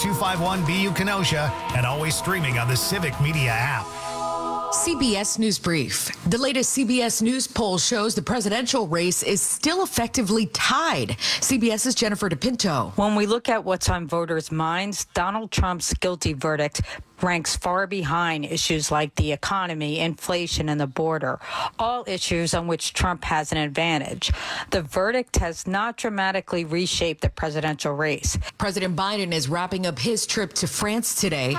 251BU Kenosha, and always streaming on the Civic Media app. CBS News Brief. The latest CBS News poll shows the presidential race is still effectively tied. CBS's Jennifer DePinto. When we look at what's on voters' minds, Donald Trump's guilty verdict ranks far behind issues like the economy, inflation, and the border, all issues on which Trump has an advantage. The verdict has not dramatically reshaped the presidential race. President Biden is wrapping up his trip to France today.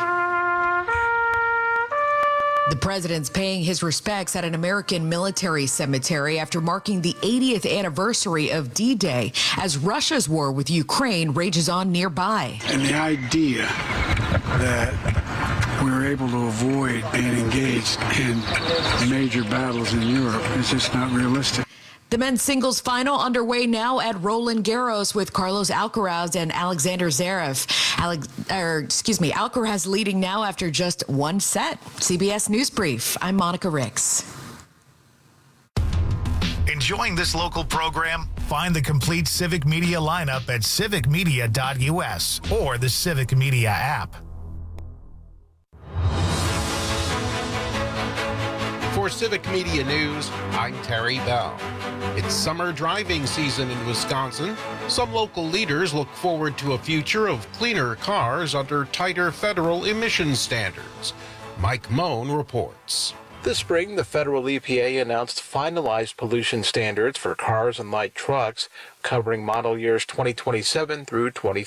The president's paying his respects at an American military cemetery after marking the 80th anniversary of D-Day as Russia's war with Ukraine rages on nearby. And the idea that we were able to avoid being engaged in major battles in Europe is just not realistic. The men's singles final underway now at Roland Garros with Carlos Alcaraz and Alexander Zverev. Alcaraz leading now after just one set. CBS News Brief. I'm Monica Ricks. Enjoying this local program? Find the complete Civic Media lineup at civicmedia.us or the Civic Media app. For Civic Media News, I'm Terry Bell. It's summer driving season in Wisconsin. Some local leaders look forward to a future of cleaner cars under tighter federal emission standards. Mike Moan reports. This spring, the federal EPA announced finalized pollution standards for cars and light trucks, covering model years 2027 through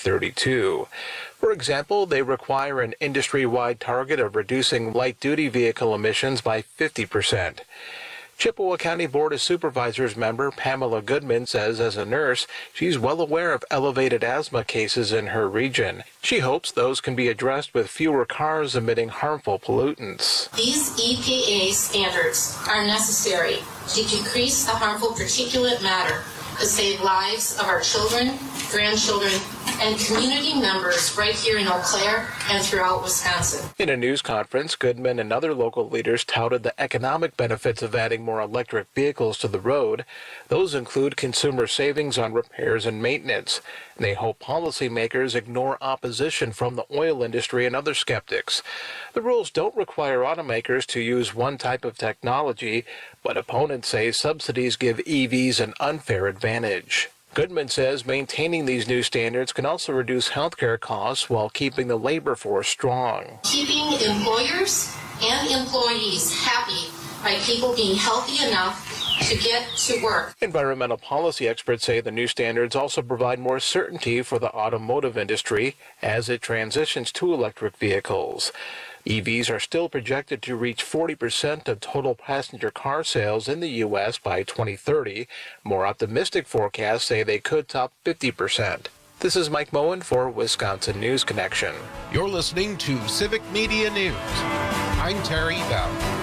2032. For example, they require an industry-wide target of reducing light-duty vehicle emissions by 50%. Chippewa County Board of Supervisors member Pamela Goodman says as a nurse, she's well aware of elevated asthma cases in her region. She hopes those can be addressed with fewer cars emitting harmful pollutants. These EPA standards are necessary to decrease the harmful particulate matter to save lives of our children, grandchildren, and community members right here in Eau Claire and throughout Wisconsin. In a news conference, Goodman and other local leaders touted the economic benefits of adding more electric vehicles to the road. Those include consumer savings on repairs and maintenance. They hope policymakers ignore opposition from the oil industry and other skeptics. The rules don't require automakers to use one type of technology, but opponents say subsidies give EVs an unfair advantage. Goodman says maintaining these new standards can also reduce healthcare costs while keeping the labor force strong. Keeping employers and employees happy by people being healthy enough to get to work. Environmental policy experts say the new standards also provide more certainty for the automotive industry as it transitions to electric vehicles. EVs are still projected to reach 40% of total passenger car sales in the U.S. by 2030. More optimistic forecasts say they could top 50%. This is Mike Moen for Wisconsin News Connection. You're listening to Civic Media News. I'm Terry Bell.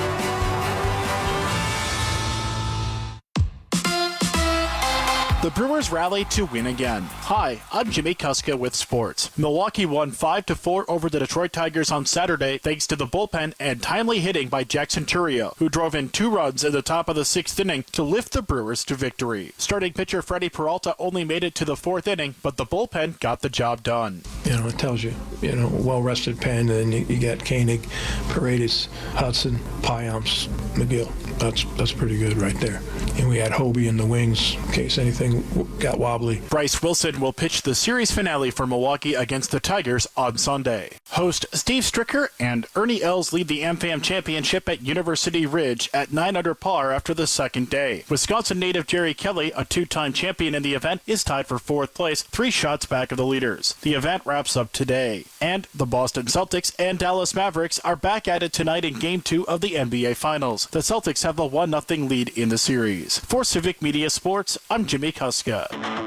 The Brewers rallied to win again. Hi, I'm Jimmy Kuska with sports. Milwaukee won 5-4 over the Detroit Tigers on Saturday thanks to the bullpen and timely hitting by Jackson Chourio, who drove in 2 runs at the top of the 6th inning to lift the Brewers to victory. Starting pitcher Freddie Peralta only made it to the 4th inning, but the bullpen got the job done. It tells you, well-rested pen, and you get Koenig, Paredes, Hudson, Payamps, McGill. That's pretty good right there. And we had Hobie in the wings in case anything got wobbly. Bryce Wilson will pitch the series finale for Milwaukee against the Tigers on Sunday. Host Steve Stricker and Ernie Els lead the AmFam Championship at University Ridge at 9 under par after the second day. Wisconsin native Jerry Kelly, a 2-time champion in the event, is tied for 4th place, 3 shots back of the leaders. The event wraps up today. And the Boston Celtics and Dallas Mavericks are back at it tonight in Game 2 of the NBA Finals. The Celtics have a 1-0 lead in the series. For Civic Media Sports, I'm Jimmy Kuska.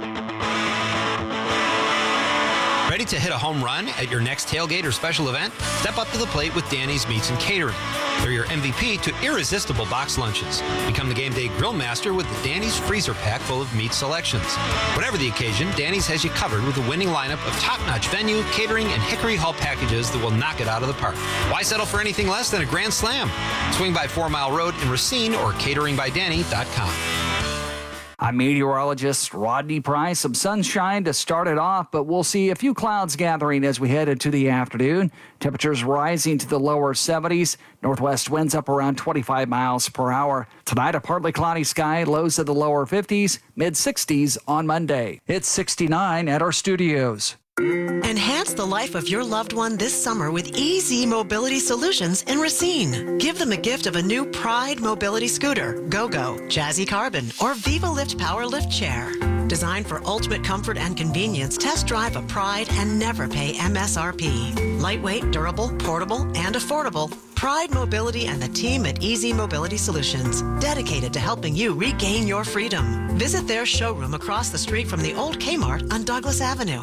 Ready to hit a home run at your next tailgate or special event? Step up to the plate with Danny's Meats and Catering. They're your MVP to irresistible box lunches. Become the game day grill master with the Danny's freezer pack full of meat selections. Whatever the occasion, Danny's has you covered with a winning lineup of top-notch venue, catering, and Hickory Hall packages that will knock it out of the park. Why settle for anything less than a grand slam? Swing by 4 Mile Road in Racine or cateringbydanny.com. I'm meteorologist Rodney Price. Some sunshine to start it off, but we'll see a few clouds gathering as we head into the afternoon. Temperatures rising to the lower 70s. Northwest winds up around 25 miles per hour. Tonight, a partly cloudy sky, lows of the lower 50s, mid-60s on Monday. It's 69 at our studios. Enhance the life of your loved one this summer with Easy Mobility Solutions in Racine. Give them a gift of a new Pride Mobility Scooter, GoGo, Jazzy Carbon, or Viva Lift Power Lift Chair. Designed for ultimate comfort and convenience, test drive a Pride and never pay MSRP. Lightweight, durable, portable, and affordable. Pride Mobility and the team at Easy Mobility Solutions, dedicated to helping you regain your freedom. Visit their showroom across the street from the old Kmart on Douglas Avenue.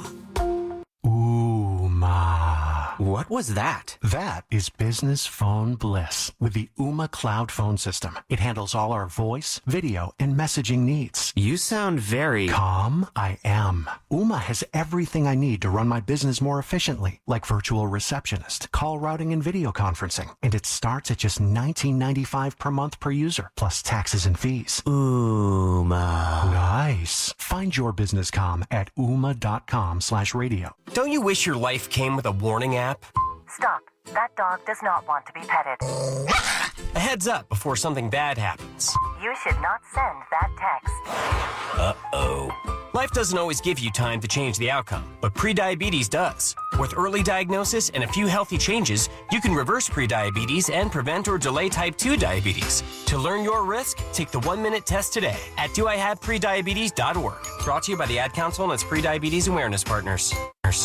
What was that? That is business phone bliss with the Ooma Cloud Phone System. It handles all our voice, video, and messaging needs. You sound very... Calm? I am. Ooma has everything I need to run my business more efficiently, like virtual receptionist, call routing, and video conferencing. And it starts at just $19.95 per month per user, plus taxes and fees. Ooma. Nice. Find your business comm at ooma.com/radio. Don't you wish your life came with a warning app? Stop. That dog does not want to be petted. A heads up before something bad happens. You should not send that text. Uh-oh. Life doesn't always give you time to change the outcome, but prediabetes does. With early diagnosis and a few healthy changes, you can reverse prediabetes and prevent or delay type 2 diabetes. To learn your risk, take the 1-minute test today at doihaveprediabetes.org. Brought to you by the Ad Council and its prediabetes awareness partners.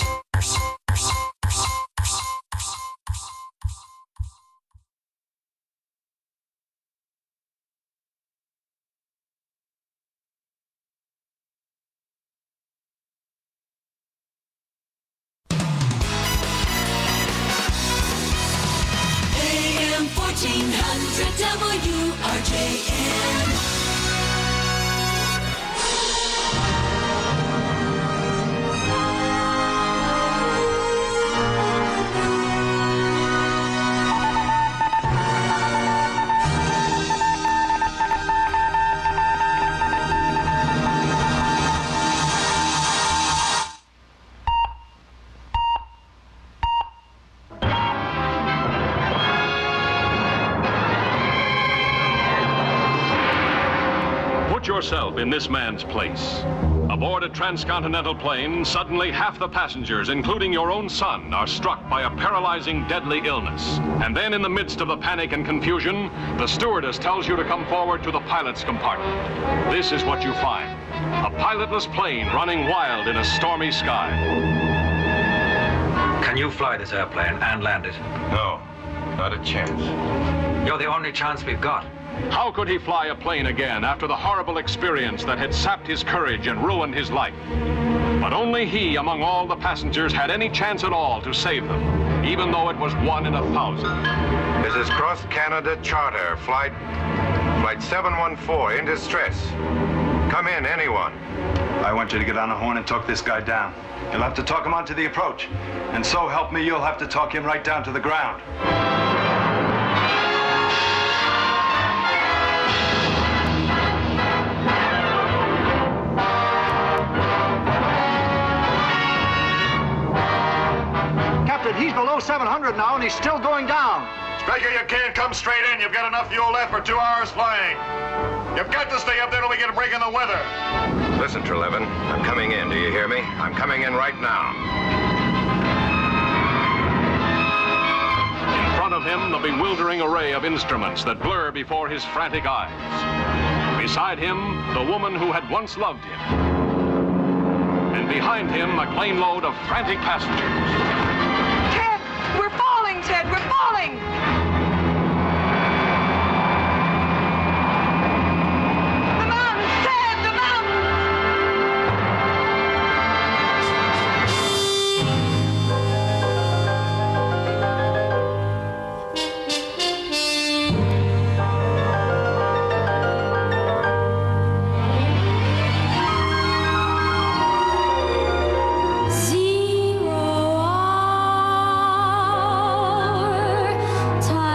AM 1400 WRJN. Put yourself in this man's place. Aboard a transcontinental plane, suddenly half the passengers, including your own son, are struck by a paralyzing, deadly illness. And then in the midst of the panic and confusion, the stewardess tells you to come forward to the pilot's compartment. This is what you find: a pilotless plane running wild in a stormy sky. Can you fly this airplane and land it? No, not a chance. You're the only chance we've got. How could he fly a plane again after the horrible experience that had sapped his courage and ruined his life? But only he, among all the passengers, had any chance at all to save them, even though it was 1 in 1,000. This is Cross Canada Charter, flight 714, in distress. Come in, anyone. I want you to get on the horn and talk this guy down. You'll have to talk him onto the approach. And so help me, you'll have to talk him right down to the ground. He's below 700 now, and he's still going down. Spraker, you can't come straight in. You've got enough fuel left for 2 hours flying. You've got to stay up there till we get a break in the weather. Listen, Trelevin, I'm coming in. Do you hear me? I'm coming in right now. In front of him, the bewildering array of instruments that blur before his frantic eyes. Beside him, the woman who had once loved him. And behind him, a plane load of frantic passengers. We're falling, Ted! We're falling! The mountains, Ted! The Zero hour, time.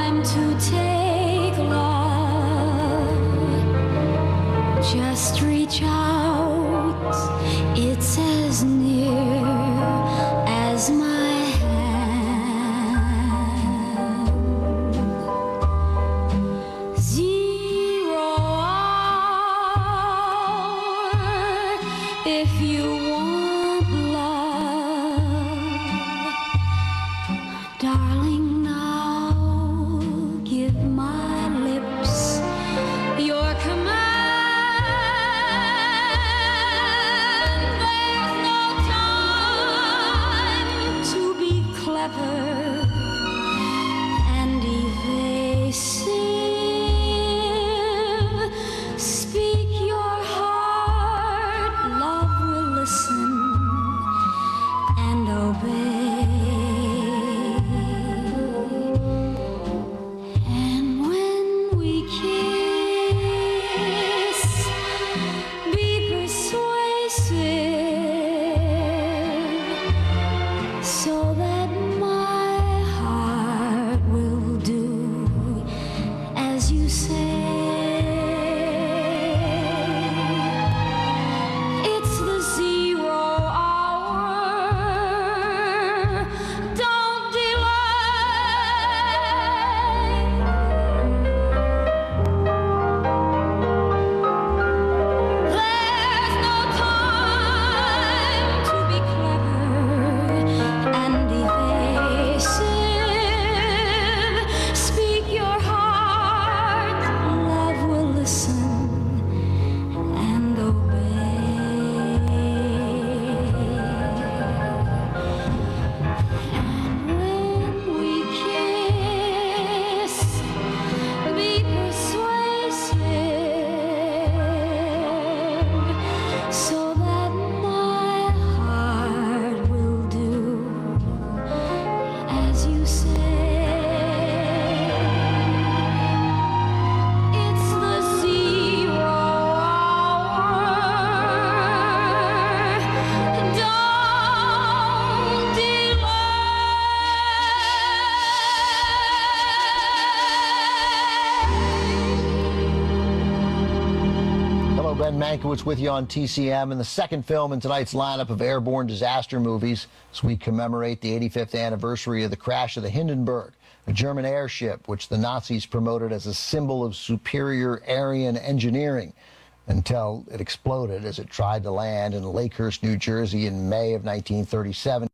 Glenn Mankiewicz with you on TCM, and the second film in tonight's lineup of airborne disaster movies as we commemorate the 85th anniversary of the crash of the Hindenburg, a German airship which the Nazis promoted as a symbol of superior Aryan engineering until it exploded as it tried to land in Lakehurst, New Jersey in May of 1937,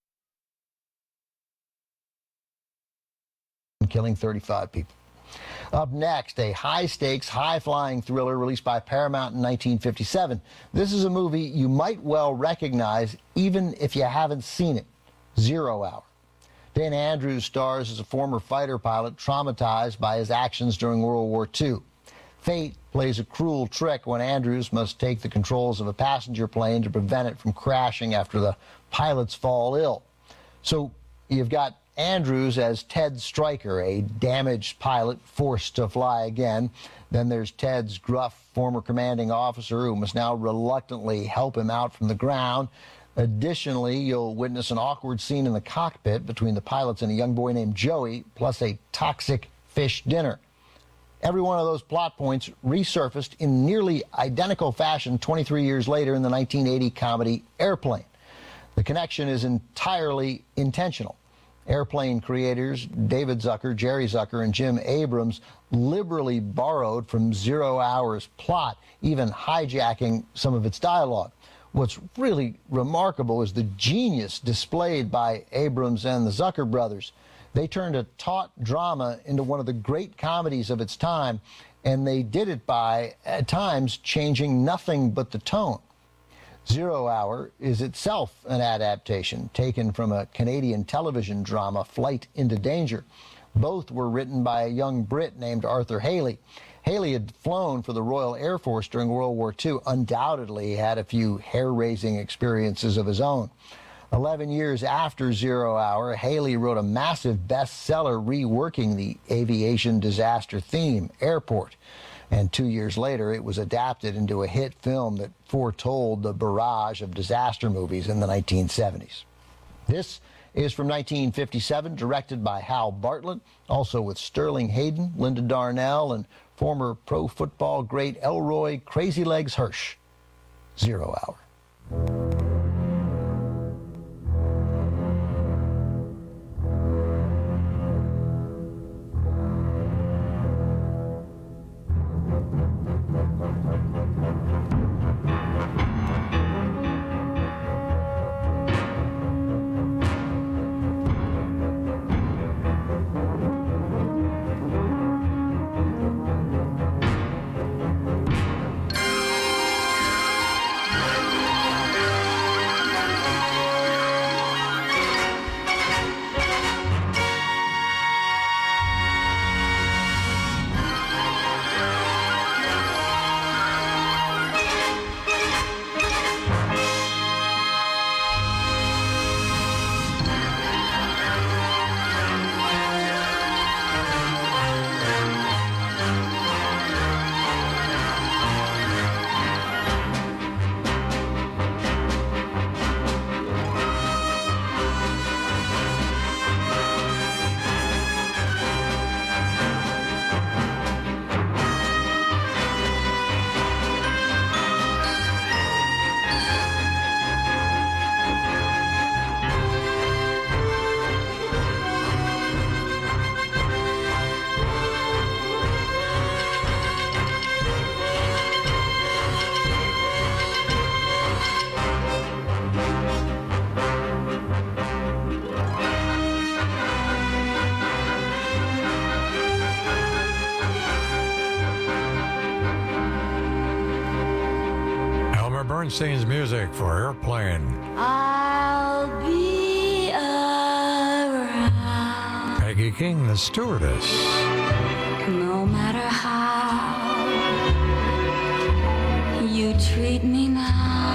killing 35 people. Up next, a high-stakes, high-flying thriller released by Paramount in 1957. This is a movie you might well recognize even if you haven't seen it, 0 Hour. Dana Andrews stars as a former fighter pilot traumatized by his actions during World War II. Fate plays a cruel trick when Andrews must take the controls of a passenger plane to prevent it from crashing after the pilots fall ill. So you've got Andrews as Ted Stryker, a damaged pilot forced to fly again. Then there's Ted's gruff former commanding officer who must now reluctantly help him out from the ground. Additionally, you'll witness an awkward scene in the cockpit between the pilots and a young boy named Joey, plus a toxic fish dinner. Every one of those plot points resurfaced in nearly identical fashion 23 years later in the 1980 comedy Airplane. The connection is entirely intentional. Airplane creators David Zucker, Jerry Zucker, and Jim Abrams liberally borrowed from 0 Hour's plot, even hijacking some of its dialogue. What's really remarkable is the genius displayed by Abrams and the Zucker brothers. They turned a taut drama into one of the great comedies of its time, and they did it by, at times, changing nothing but the tone. 0 Hour is itself an adaptation taken from a Canadian television drama, Flight into Danger. Both were written by a young Brit named Arthur Haley. Haley had flown for the Royal Air Force during World War II, undoubtedly had a few hair-raising experiences of his own. 11 years after 0 Hour, Haley wrote a massive bestseller reworking the aviation disaster theme, Airport. And 2 years later, it was adapted into a hit film that foretold the barrage of disaster movies in the 1970s. This is from 1957, directed by Hal Bartlett, also with Sterling Hayden, Linda Darnell, and former pro football great Elroy Crazy Legs Hirsch. 0 Hour. Bernstein's music for Airplane. I'll be around. Peggy King, the stewardess. No matter how you treat me now,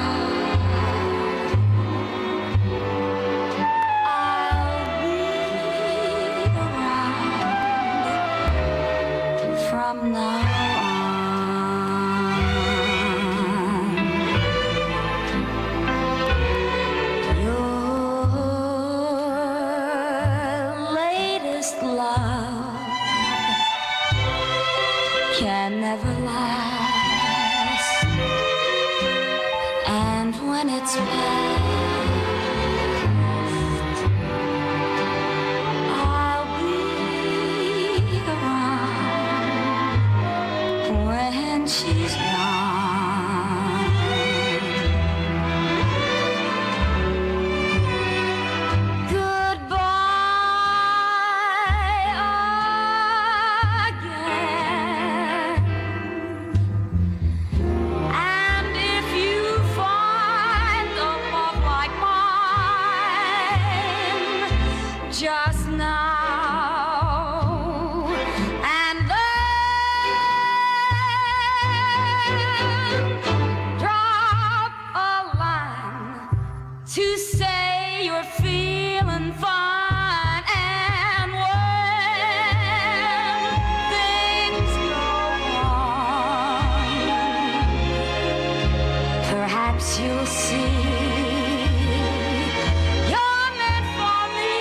I'll be around from now on. Can never last. just now, and then drop a line to say you're feeling fine. And when things go on, perhaps you'll see you're meant for me,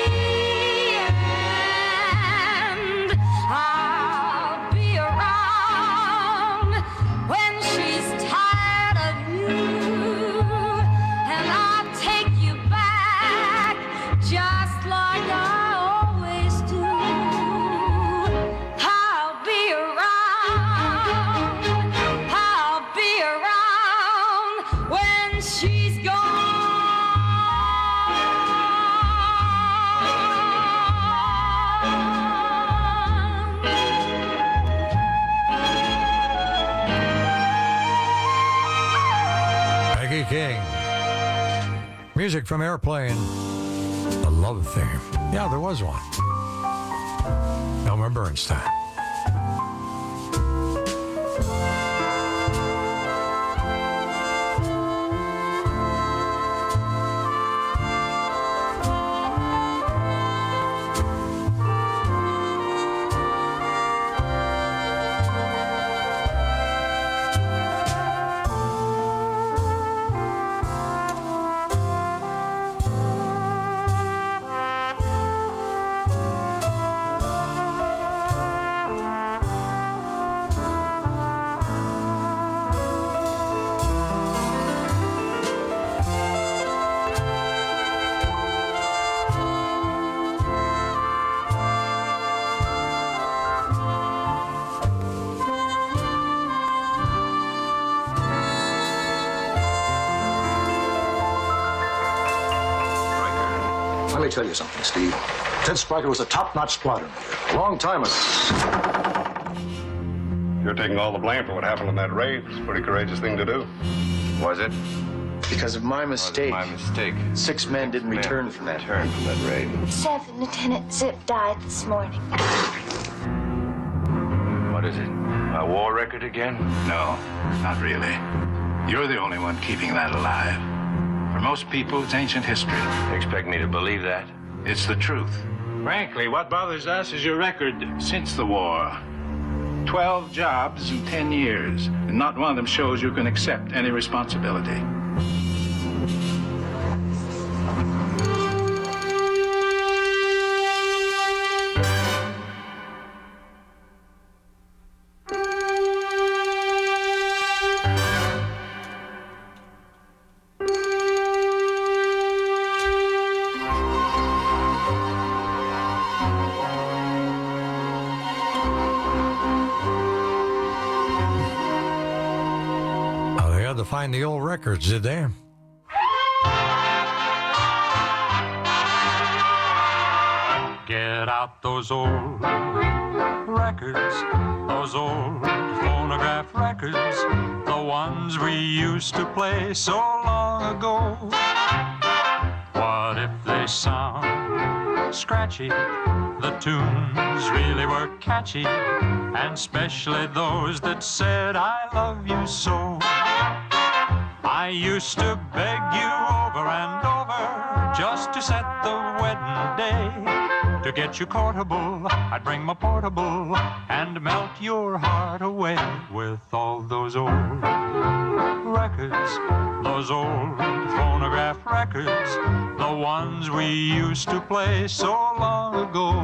and I'll be around when she's tired of you, and I'll take you back just like I always do. I'll be around when she's Peggy King. Music from Airplane. The love theme. Yeah, there was one. Elmer Bernstein. Let me tell you something, Steve. Ted Spriker was a top-notch squadron leader. A long time ago. You're taking all the blame for what happened in that raid. It's a pretty courageous thing to do. Was it? Because of my mistake. 6 men didn't return from that raid. 7 Lieutenant Zip died this morning. What is it? A war record again? No, not really. You're the only one keeping that alive. For most people, it's ancient history. You expect me to believe that? It's the truth. Frankly, what bothers us is your record since the war. 12 jobs in 10 years, and not one of them shows you can accept any responsibility. To find the old records, did they? Get out those old records, those old phonograph records, the ones we used to play so long ago. What if they sound scratchy? The tunes really were catchy, and especially those that said I love you so. I used to beg you over and over just to set the wedding day. To get you courtable, I'd bring my portable and melt your heart away with all those old records, those old phonograph records, the ones we used to play so long ago.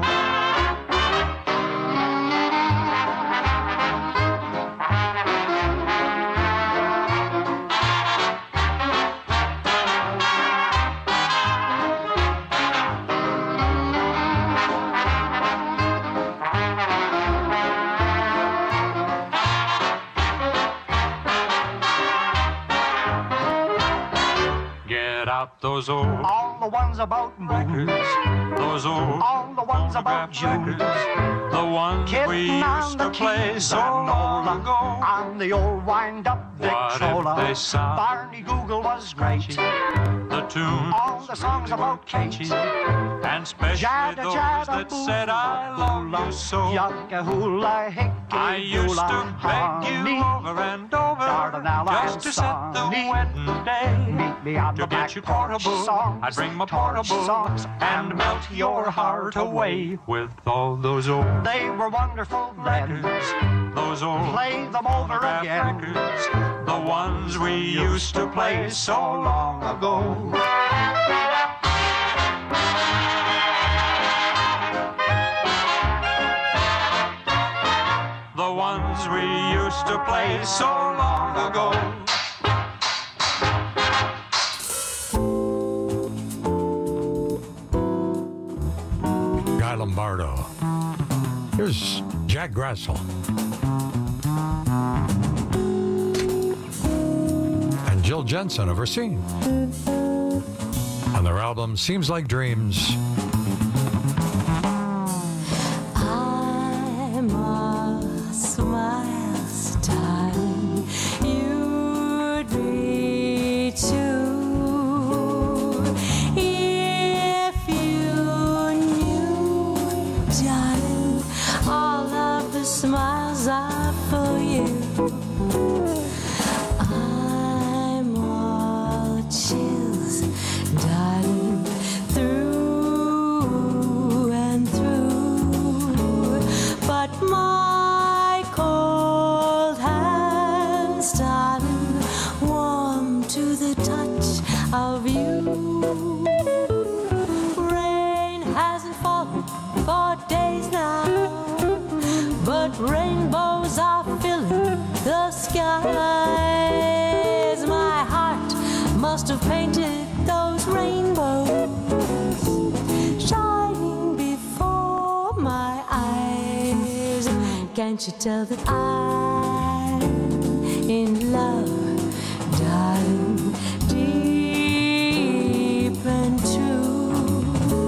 Those old all the ones about records, those old all the ones about records, the ones we used to play so long ago. On the old wind-up Victrola. Barney Google was great. The tune all the songs about catchy, and and especially those that said I love you so. I used to beg you over and over just to set the wedding day. To get you portable, I'd bring my portable and melt your heart away with all those old They were wonderful records, those old Play them over again. records, the ones we used to play so long ago. The ones we used to play so long ago. Guy Lombardo. Here's Jack Grassel. And Jill Jensen of Racine. On their album Seems Like Dreams. I'm a smile star. You'd be too if you knew, darling, all of the smiles are for you. I'm all chills, darling, through and through. But my cold hands, darling, warm to the touch of you. Rain hasn't fallen for days now, but rainbows are filling the skies. My heart must have painted those rainbows, shining before my eyes. Can't you tell that I'm in love, darling, deep and true,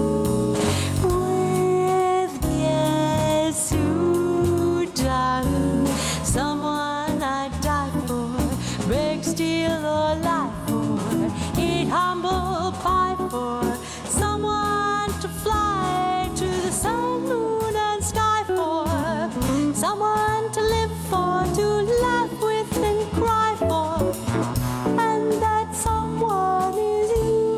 with guess who, darling, someone I'd die for, beg, steal, or lie for, eat humble pie for, someone to fly to the sun, moon, and sky for, someone to live for, to laugh with and cry for, and that someone is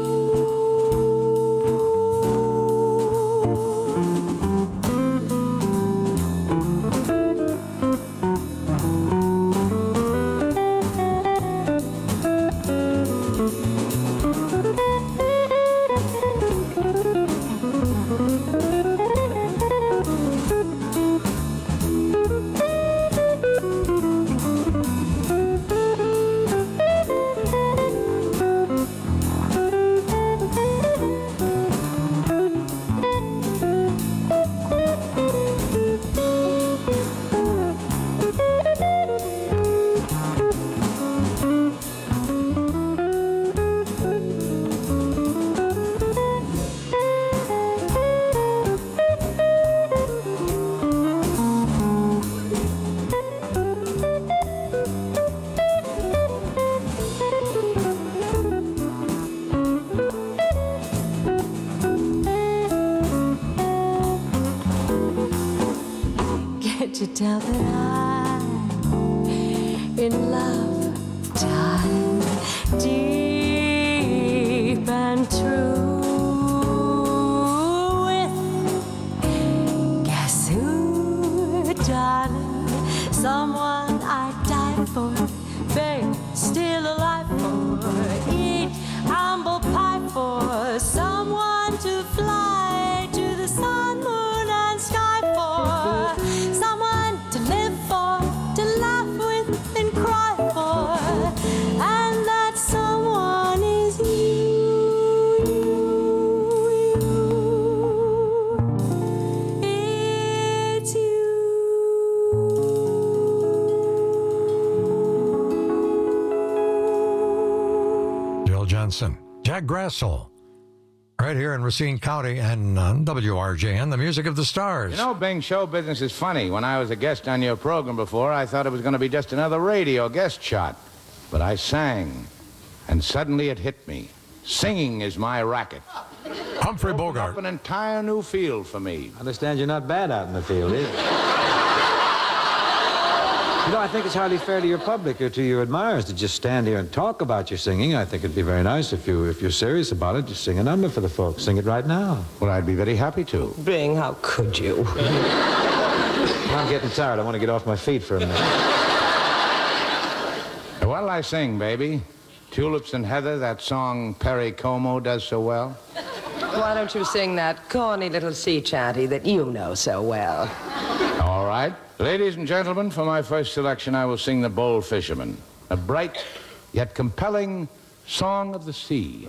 Can't you tell that I'm in love, darling, deep and true, with guess who, darling, someone I'd die for, beg, steal a life for, eat humble pie for, someone to fly to the sun, moon, and sky for, someone to live for, to laugh with and cry for, and that someone is it's Jill Jensen. Jack Grassel. Right here in Racine County and WRJN, the music of the stars. You know, Bing, show business is funny. When I was a guest on your program before, I thought it was going to be just another radio guest shot. But I sang, and suddenly it hit me. Singing is my racket. Humphrey Bogart. Up an entire new field for me. I understand you're not bad out in the field, is it? You know, I think it's hardly fair to your public or to your admirers to just stand here and talk about your singing. I think it'd be very nice if you're serious about it, just sing a number for the folks. Sing it right now. Well, I'd be very happy to. Bing, how could you? I'm getting tired. I want to get off my feet for a minute. What'll I sing, baby? Tulips and Heather, that song Perry Como does so well? Why don't you sing that corny little sea chanty that you know so well? All right. Ladies and gentlemen, for my first selection, I will sing The Bold Fisherman, a bright yet compelling song of the sea.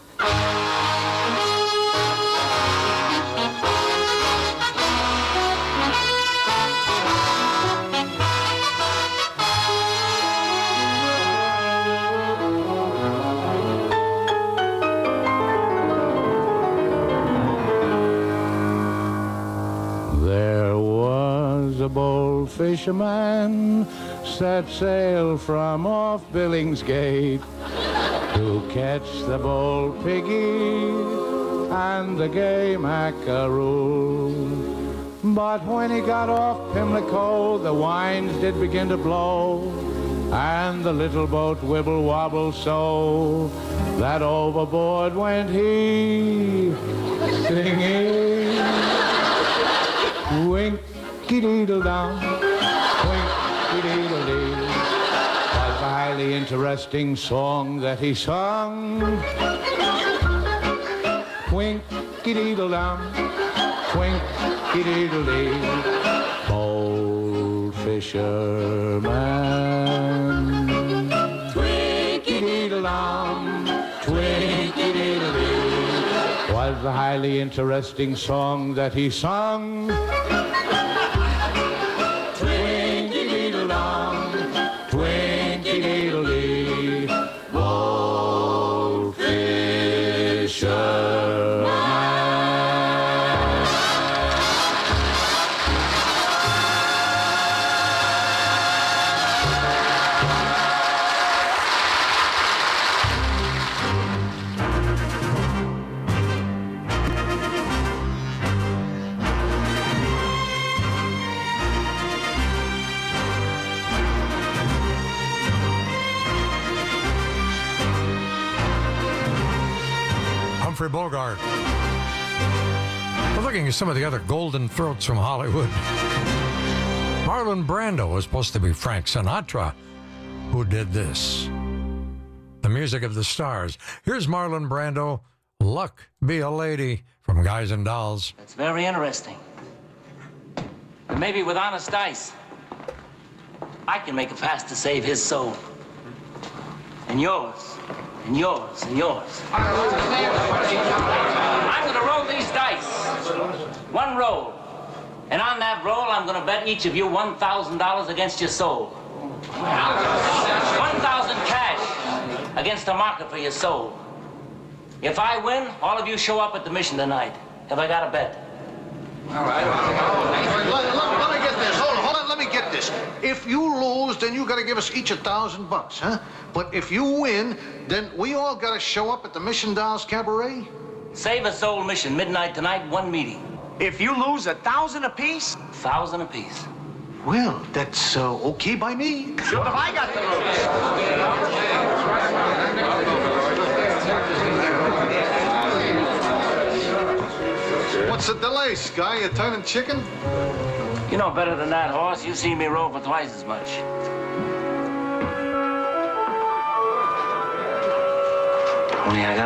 A bold fisherman set sail from off Billingsgate to catch the bold piggy and the gay mackerel. But when he got off Pimlico, the winds did begin to blow, and the little boat wibble-wobble so that overboard went he, singing, wink-a-deedle-dum, wink-a-deedle-dee, was a highly interesting song that he sung. Wink-a-deedle-dum, wink-a-deedle-dee, bold fisherman. Twink-a-deedle-dum, twink-a-deedle-dee, was the highly interesting song that he sung. Humphrey Bogart. We're looking at some of the other golden throats from Hollywood. Marlon Brando was supposed to be Frank Sinatra, who did this. The music of the stars. Here's Marlon Brando, Luck Be a Lady, from Guys and Dolls. That's very interesting. And maybe with honest dice, I can make a pass to save his soul. And yours. And yours, and yours. I'm gonna roll these dice. One roll. And on that roll, I'm gonna bet each of you $1,000 against your soul. 1,000 cash against the market for your soul. If I win, all of you show up at the mission tonight. Have I got a bet? All right. Let me get this. Hold on. Let me get this. If you lose, then you got to give us each $1,000, huh? But if you win, then we all got to show up at the Mission Dolls Cabaret. Save a soul mission, midnight tonight, one meeting. If you lose, 1,000 apiece? 1,000 apiece. Well, that's okay by me. Sure, if I got the rules. What's the delay, Sky? You turning chicken? You know better than that, horse. You see me roll for twice as much. Only I got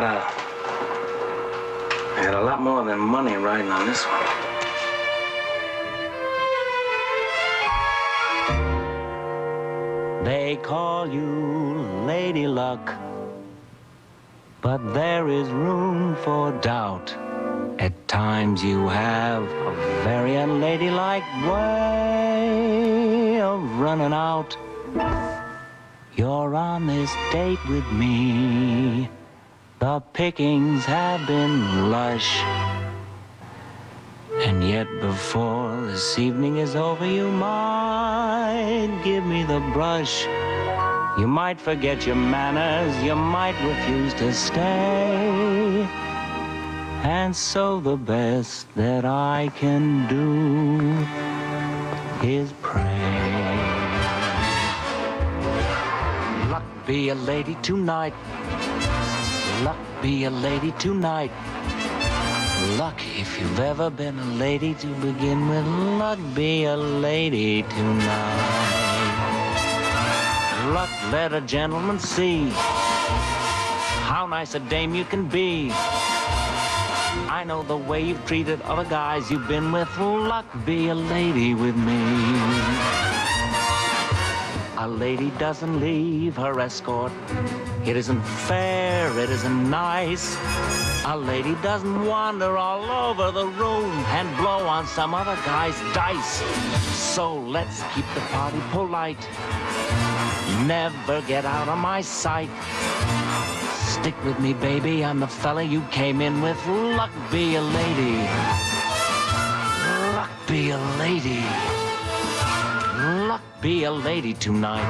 a lot more than money riding on this one. They call you Lady Luck, but there is room for doubt. At times you have a very unladylike way of running out. You're on this date with me. The pickings have been lush. And yet before this evening is over, you might give me the brush. You might forget your manners, you might refuse to stay. And so the best that I can do is pray. Luck be a lady tonight. Luck be a lady tonight. Luck, if you've ever been a lady to begin with, luck be a lady tonight. Luck, let a gentleman see how nice a dame you can be. I know the way you've treated other guys you've been with. Luck, be a lady with me. A lady doesn't leave her escort. It isn't fair, it isn't nice. A lady doesn't wander all over the room and blow on some other guy's dice. So let's keep the party polite. Never get out of my sight. Stick with me, baby, I'm the fella you came in with. Luck be a lady. Luck be a lady. Luck be a lady tonight.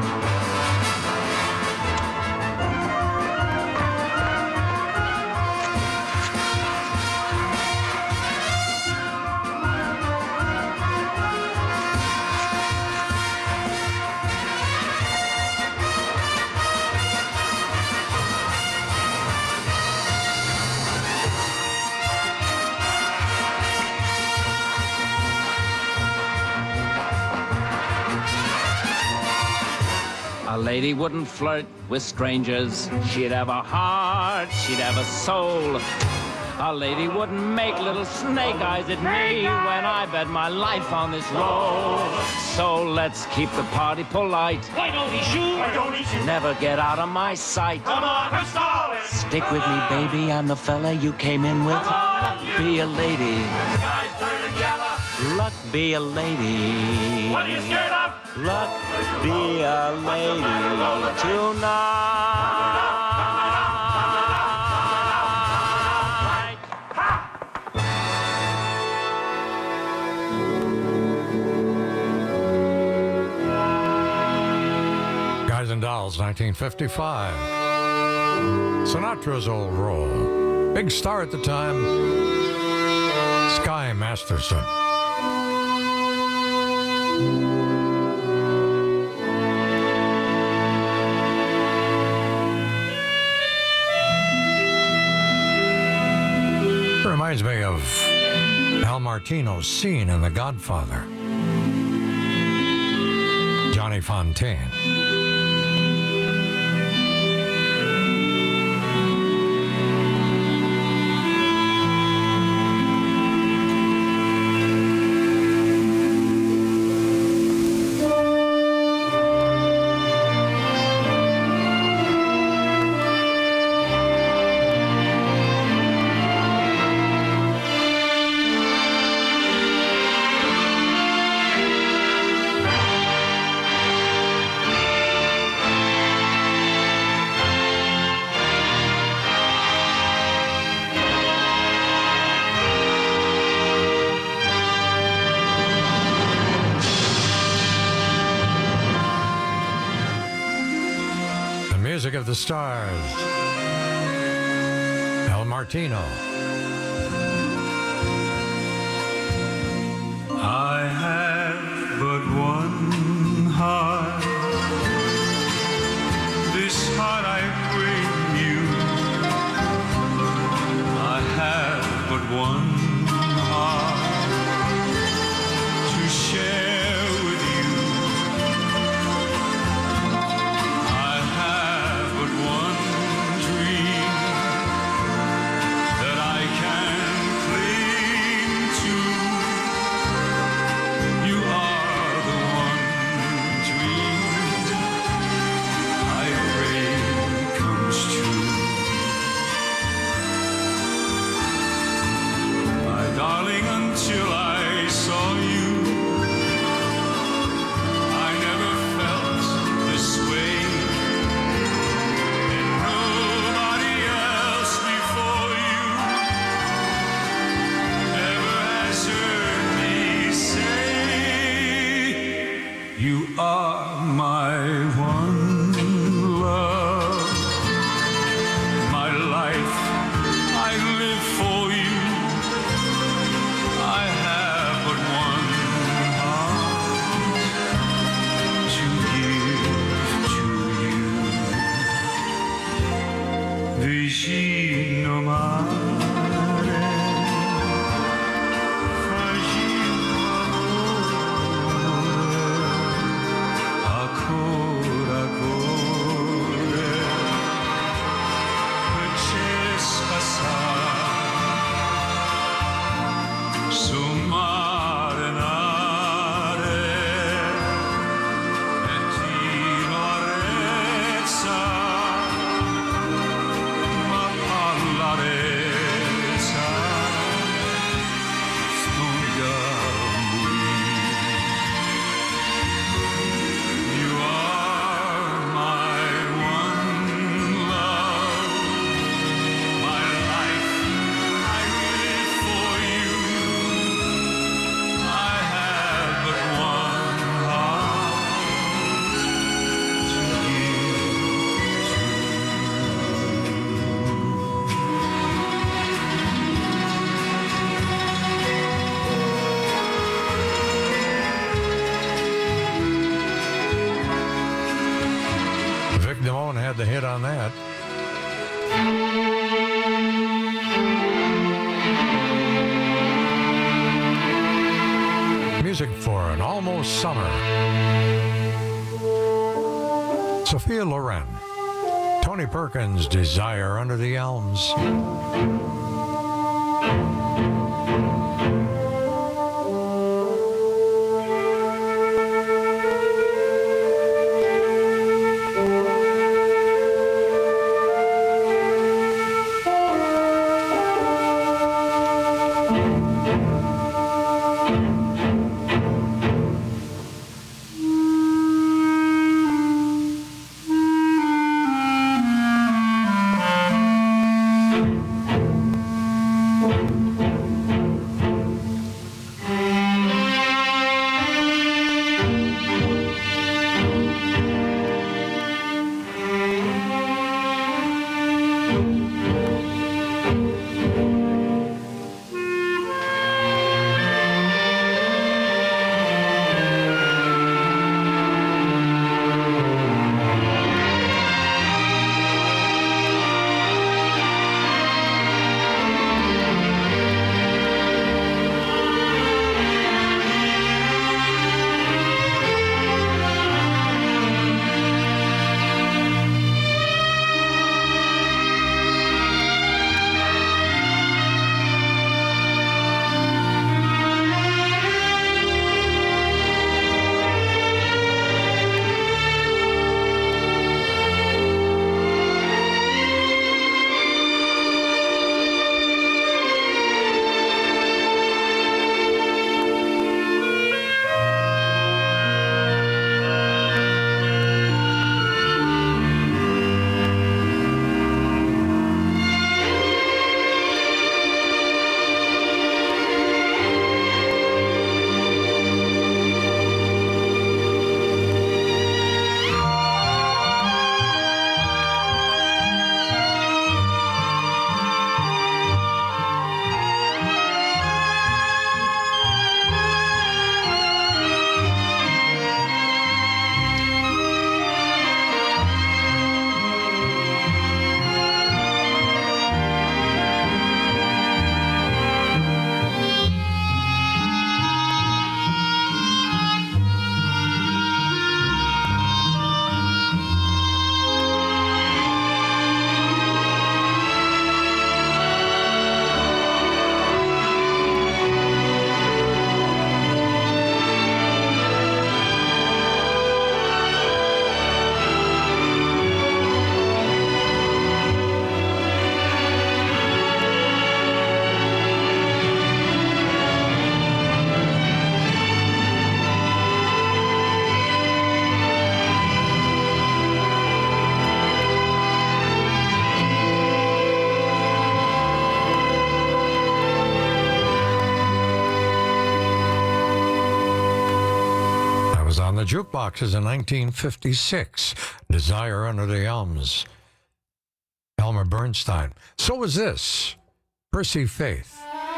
A lady wouldn't flirt with strangers. She'd have a heart, she'd have a soul. A lady wouldn't make little snake eyes at me when I bet my life on this roll. So let's keep the party polite. Why don't he shoot? Why don't he shoot? Never get out of my sight. Come on, we're stalling. Stick with me, baby, I'm the fella you came in with. Luck be a lady. Guys turning yellow. Luck be a lady. What are you scared of? Luck be a lady tonight. Guys and Dolls, 1955. Sinatra's old role. Big star at the time, Sky Masterson. Reminds me of Al Martino's scene in The Godfather. Johnny Fontaine. Music of the Stars. Al Martino. I have but one heart. This heart I bring you. I have but one heart to share with you. I have but one dream that I can the hit on that. Music for an almost summer. Sophia Loren. Tony Perkins, Desire Under the Elms. On the jukeboxes in 1956, Desire Under the Elms, Elmer Bernstein. So was this, Percy Faith.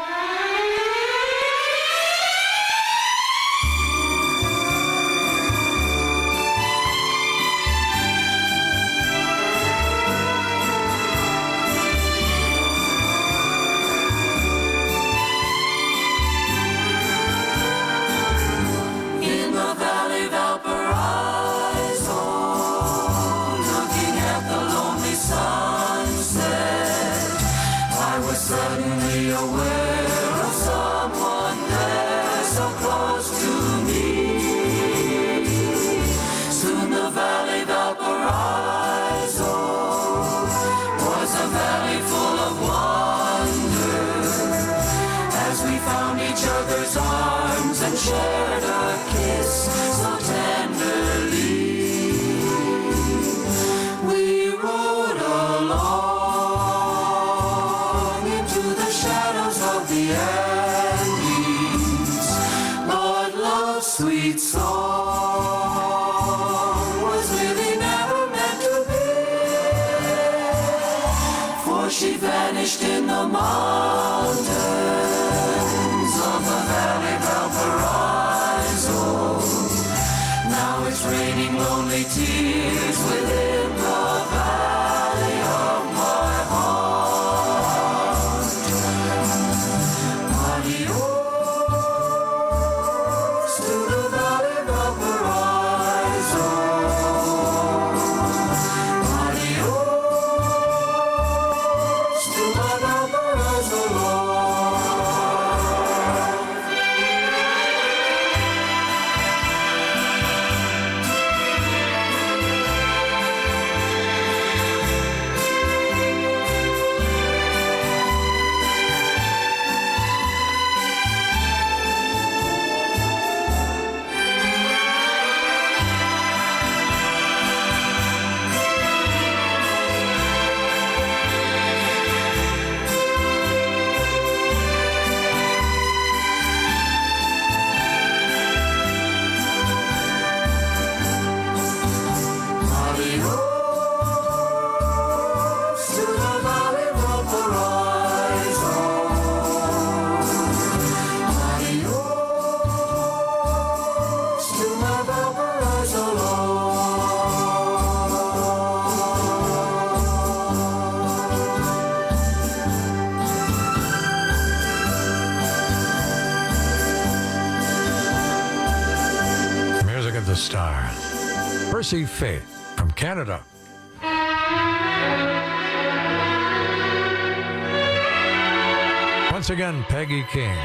Suddenly aware of someone there so close to me. Soon the Valley Valparaiso was a valley full of wonder as we found each other's arms and shared a kiss so tenderly. We rode along the Andes, but love's sweet song was really never meant to be, for she vanished in the mountains of the Valley Valparaiso. Now it's raining lonely tears within the valley. Adios to the Valley of Valparaiso. Adios to my Valparaiso love. Adios to the Valley of Valparaiso. Adios to my Valparaiso love. Music of the Stars. Percy Faith from Canada. Once again, Peggy King.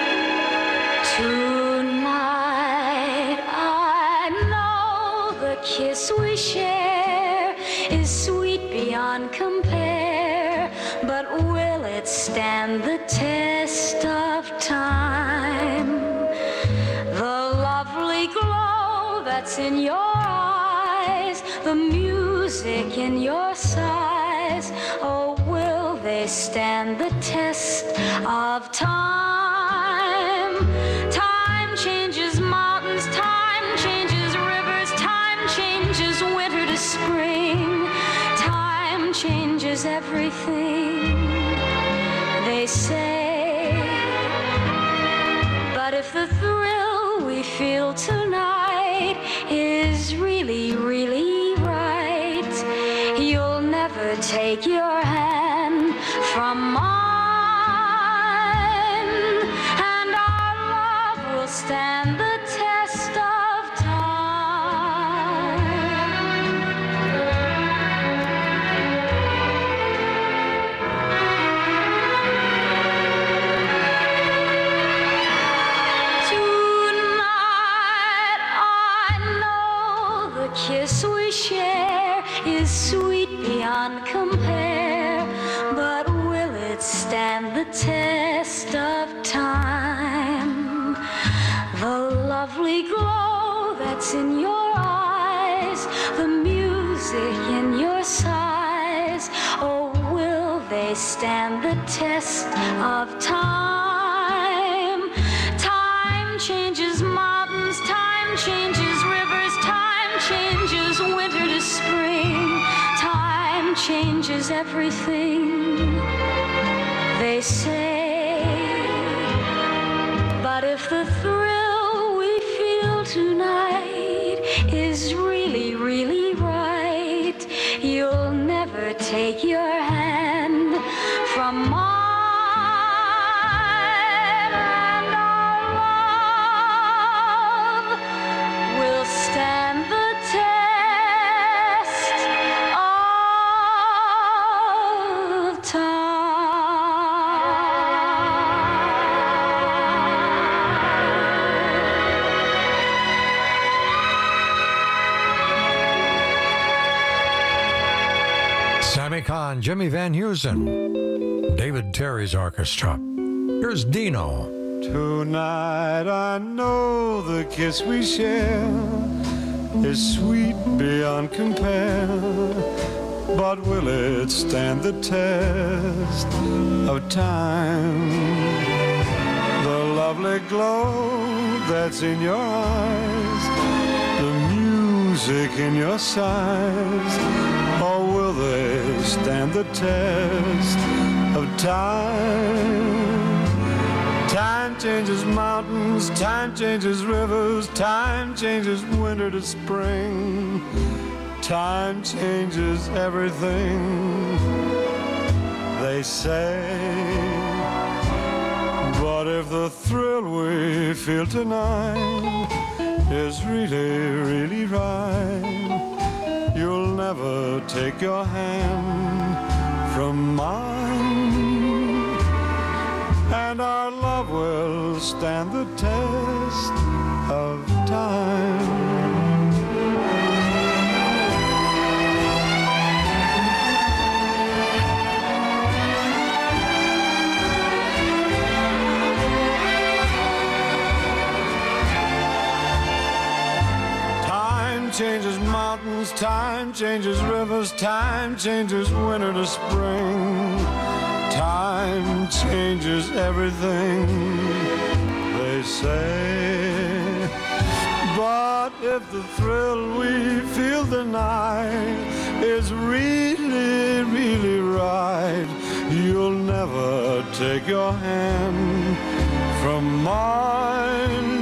Tonight I know the kiss we share is sweet beyond compare, but will it stand the test of time? The lovely glow that's in your eyes, the music in your sighs, oh, will they stand the test of time? Time changes mountains, time changes rivers, time changes winter to spring, time changes everything, they say. But if the thrill we feel tonight is really, really right, you'll never take your hand from mine, and our love will stand the test of time. Tonight I know the kiss we share is sweet beyond compare, but will it stand the test of time? The lovely glow that's in your eyes, the music in your sighs, oh, will they stand the test of time? Time changes mountains, time changes rivers, time changes winter to spring, time changes everything, they say. But if the thrill we feel tonight is really, really right, you'll never take your hand from mine, and our love will stand the test of time. Sammy Kahn, Jimmy Van Heusen, David Terry's orchestra. Here's Dino. Tonight I know the kiss we share is sweet beyond compare, but will it stand the test of time? The lovely glow that's in your eyes, the music in your sighs, or will they stand the test of time? Time changes mountains, time changes rivers, time changes winter to spring, time changes everything, they say. But But if the thrill we feel tonight is really, really right, you'll never take your hand from mine, and our love will stand the test of time. Changes mountains, time changes rivers, time changes winter to spring. Time changes everything, they say. But if the thrill we feel tonight is really, really right, you'll never take your hand from mine.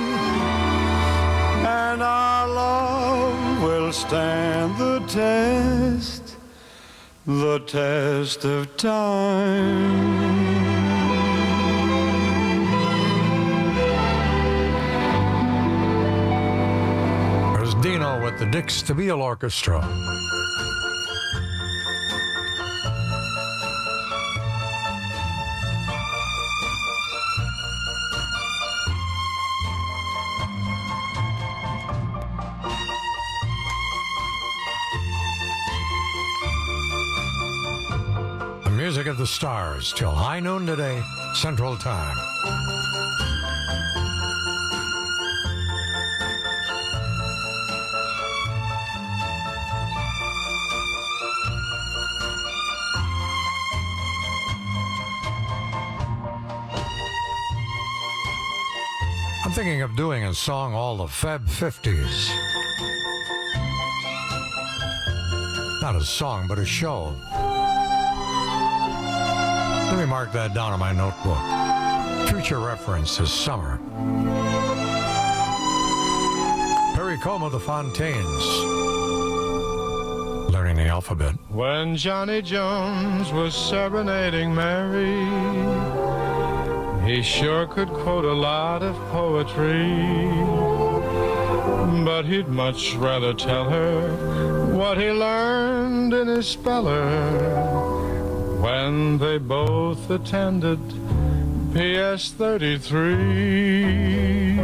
And our love will stand the test of time. There's Dino with the Dick Stabile Orchestra. Music of the Stars till high noon today, Central Time. I'm thinking of doing a song all the Fab 50s. Not a song, but a show. Let me mark that down on my notebook. Future reference this summer. Perry Como, the Fontaines. Learning the alphabet. When Johnny Jones was serenading Mary, he sure could quote a lot of poetry. But he'd much rather tell her what he learned in his speller when they both attended PS 33.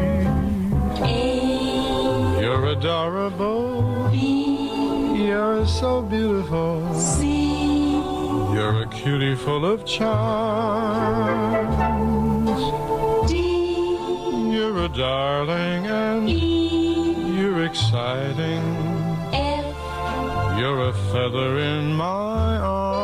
A. You're adorable. B. You're so beautiful. C. You're a cutie full of charms. D. You're a darling and E. You're exciting. F. You're a feather in my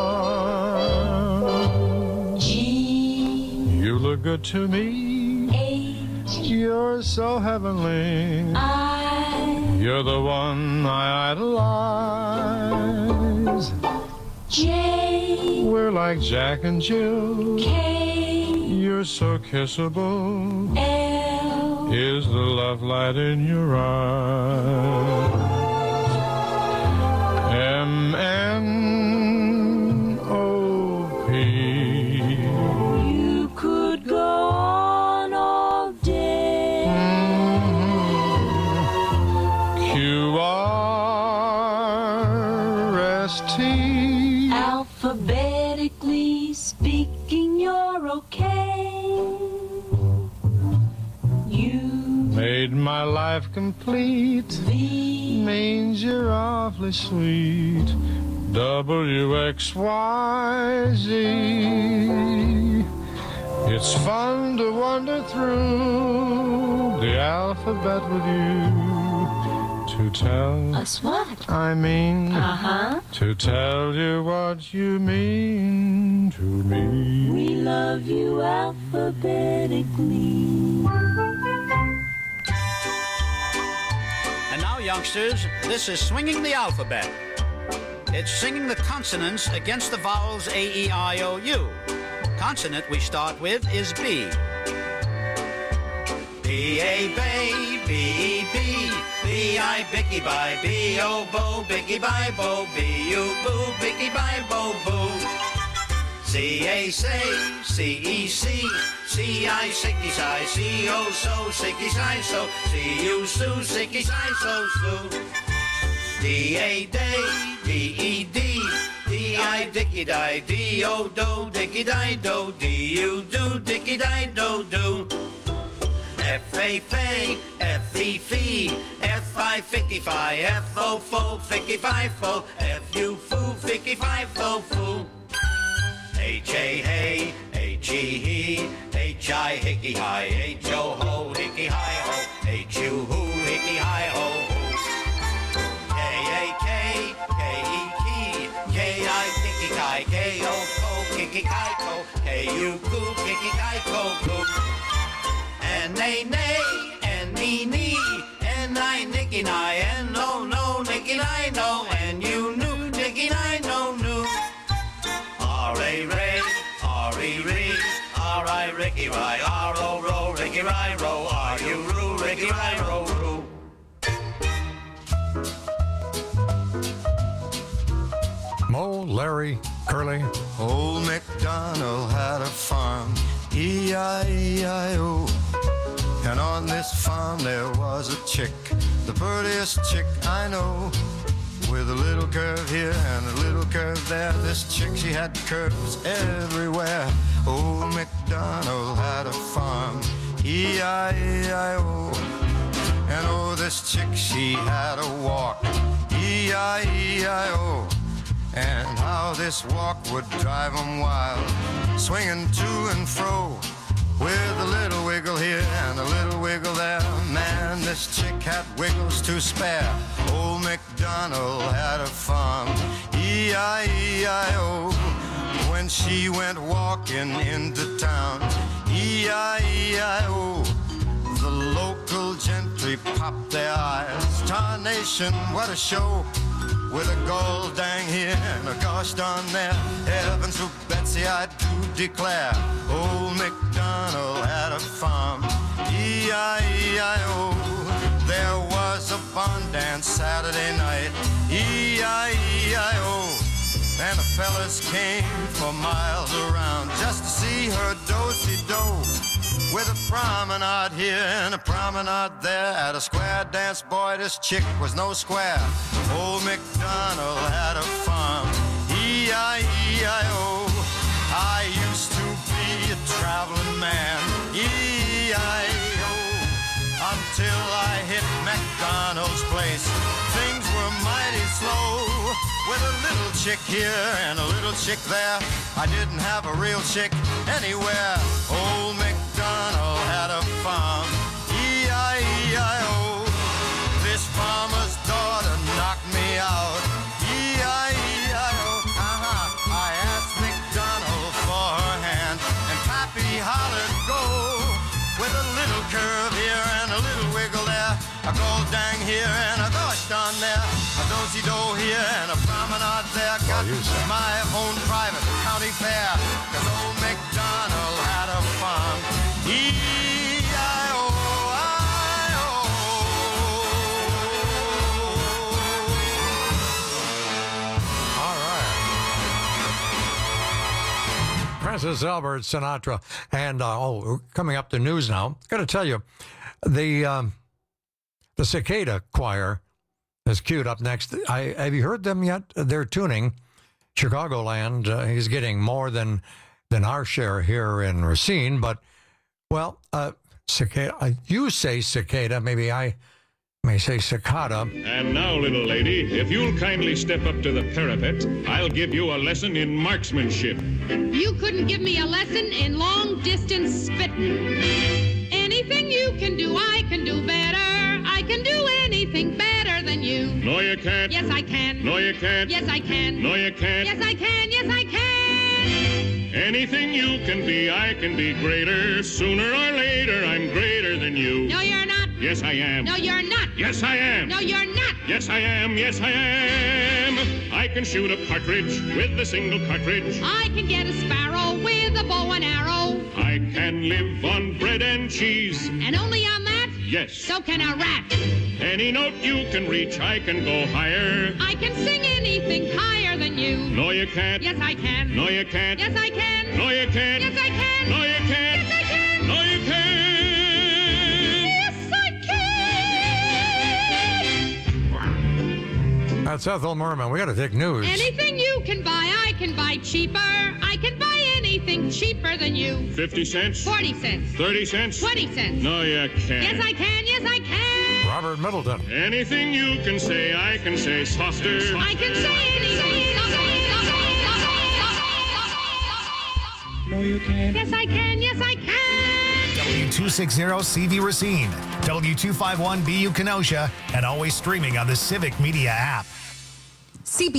arm. G. You look good to me. H. You're so heavenly. I. You're the one I idolize. J. We're like Jack and Jill. K. You're so kissable. L. Is the love light in your eyes. M-N-O-P. You could go on all day. Q-R-S-T. Alphabetically speaking, you're okay. You made my life complete. V means you're awfully sweet. W-X-Y-Z. It's fun to wander through the alphabet with you. To tell us what? I mean, to tell you what you mean to me. We love you alphabetically. And now, youngsters, this is Swinging the Alphabet. It's singing the consonants against the vowels A, E, I, O, U. Consonant we start with is B. B, A, bay, B, E, B. B, I, bicky, bye, B, O, bo, bicky, bye, bo, B, U, boo, bicky, bye, bo, boo. C-A-say, C-E-C, C-I, sicky, si, C-O, so, sicky, si, so, C-U, Sue, sicky, si, so, Sue. D-A-day, D-E-D, D-I, dicky-die, D-O-do, dicky-die-do, D-U-do, dicky-die-do-do. F-A-Fay, F-E-Fee, F-I, ficky-fi, F-O-fo, ficky-fi-fo, F-U-foo, ficky-fi-fo-foo. H-A-hey, H-E-he, H-I, hicky-hi, H-O-ho, hicky-hi-ho, H-U-hoo, hicky-hi-ho. K-A-K, K-E-key, K-I, kicky-kai, K-O-ko, kicky-kai-ko, K-U-koo, kicky-kai-ko-koo. N-A-nay, N-E-nee, N-I, nicky-ni, N-O-no, nicky-ni, no, N-U-noo, nicky-ni, no-noo. R-A-ray, R-E-ree, R-I, ricky-ri, R-O-ro, ricky-ri, ro, R-U-roo, ricky-ri, ro-roo. Moe, Larry, Curly. Old MacDonald had a farm, E-I-E-I-O. And on this farm there was a chick, the prettiest chick I know. With a little curve here and a little curve there, this chick, she had curves everywhere. Old MacDonald had a farm, E-I-E-I-O. And oh, this chick, she had a walk, E-I-E-I-O. And how this walk would drive 'em wild, swinging to and fro, with a little wiggle here and a little wiggle there. Man, this chick had wiggles to spare. Old MacDonald had a farm, E-I-E-I-O. When she went walking into town, E-I-E-I-O, the local gentry popped their eyes. Tarnation, what a show! With a gold dang here and a gosh darn there. Heavens to Betsy, I do declare, old MacDonald had a farm, E-I-E-I-O. There was a barn dance Saturday night, E-I-E-I-O. And the fellas came for miles around just to see her do-si-do. With a promenade here and a promenade there, at a square dance, boy, this chick was no square. Old MacDonald had a farm, E-I-E-I-O. I used to be a traveling man, E-I-O. Until I hit MacDonald's place, things were mighty slow. With a little chick here and a little chick there, I didn't have a real chick anywhere. Old MacDonald had a farm, E-I-E-I-O. This farmer's daughter knocked me out, E-I-E-I-O. I asked MacDonald for her hand, and Pappy hollered go. With a little curve here and a little wiggle there, a gold dang here and a gosh darn there, a do-si-do here and a promenade there. Got my own private county fair, 'cause old MacDonald had a farm, E-I-O. Francis Albert Sinatra. And coming up to news now, got to tell you, the Cicada Choir is queued up next. Have you heard them yet? They're tuning Chicagoland. He's getting more than our share here in Racine. But, well, cicada. You say cicada. Maybe I may say cicada. And now, little lady, if you'll kindly step up to the parapet, I'll give you a lesson in marksmanship. You couldn't give me a lesson in long-distance spitting. Anything you can do, I can do better. I can do anything better than you. No, you can't. Yes, I can. No, you can't. Yes, I can. No, you can't. Yes, I can. Yes, I can. Anything you can be, I can be greater. Sooner or later, I'm greater than you. No, you're not. Yes, I am. No, you're not. Yes, I am. No, you're not. Yes, I am. Yes, I am. I can shoot a partridge with a single cartridge. I can get a sparrow with a bow and arrow. I can live on bread and cheese. And only on that? Yes. So can a rat. Any note you can reach, I can go higher. I can sing anything higher than you. No, you can't. Yes, I can. No, you can't. Yes, I can. No, you can't. Yes, I can. No, you can't. Yes, I can. No, you can't. Yes, I can. That's Ethel Merman. We got to take news. Anything you can buy, I can buy cheaper. I can buy anything cheaper than you. 50 cents? 40 cents. 30 cents? 20 cents. No, you can't. Yes, I can. Yes, I can. Robert Middleton. Anything you can say, I can say softer. I can say anything. No, you can't. Yes, I can. Yes, I can. W260CV Racine, W251BU Kenosha, and always streaming on the Civic Media app. CB